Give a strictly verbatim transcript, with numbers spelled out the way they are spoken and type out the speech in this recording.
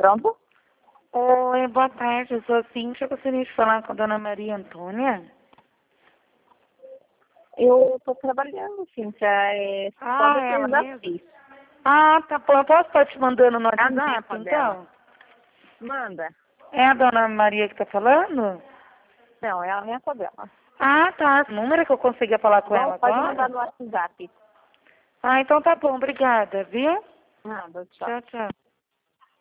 Pronto? Oi, boa tarde. Eu sou a Cíntia. Eu gostaria de falar com a dona Maria Antônia. Eu tô trabalhando, Cíntia. É, só Ah, é ela depois das mesmo? seis. Ah, tá bom. Eu posso estar te mandando no A WhatsApp, neta então? dela. Manda. É a dona Maria que tá falando? Não, é a neta dela. Ah, tá. O número que eu conseguia falar com Bom, ela pode mandar agora? no WhatsApp. Ah, então tá bom. Obrigada, viu? Nada, tchau. Tchau, tchau.